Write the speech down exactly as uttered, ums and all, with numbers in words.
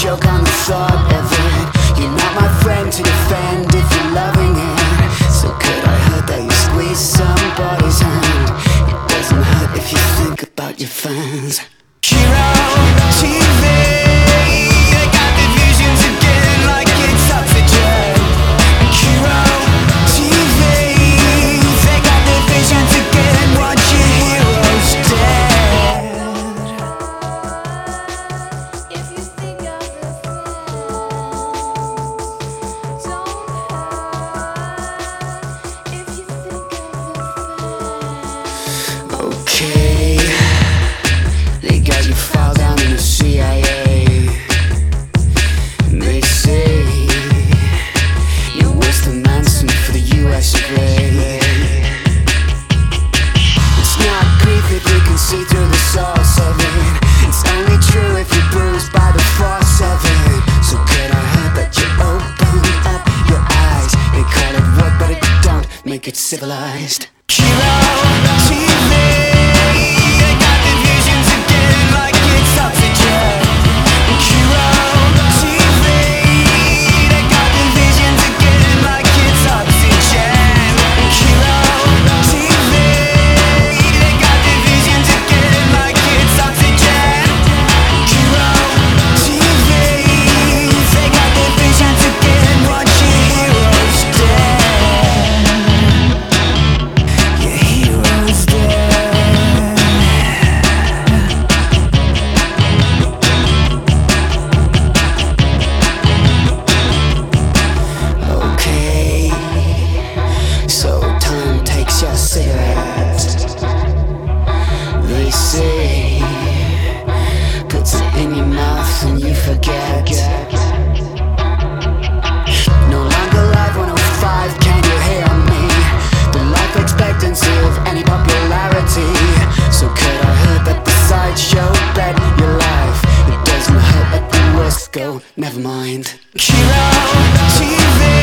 choke on the thought of it. You're not my friend to defend if you're loving it. So could I hurt that you squeeze somebody's hand? It doesn't hurt if you think about your fans. Hero T V, they got the visions again like it's oxygen. Hero T V, they got the visions again, want your heroes dead. If you think of the fans, don't hurt. If you think of the fans. Okay, they got you filed down in the C I A. They say you're Winston Manson for the U S of A. It's not grief if you can see through the sauce of it. It's only true if you're bruised by the force of it. So could I hurt that you open up your eyes? They call it work but it don't make it civilized. Hero T V, they got the visions again like it's oxygen. Hero T V, they got the visions again like it's oxygen. Hero T V, they got the visions again like it's oxygen. Hero T V, they got the visions again, want your heroes dead. Your heroes dead. Okay, so time takes your cigarette. They say puts it in your mouth and you forget. No longer live one oh five, can you hear me? The life expectancy of any popularity. So could I hurt that the sideshow bet your life? It doesn't hurt, let the worst go, never mind. Hero T V.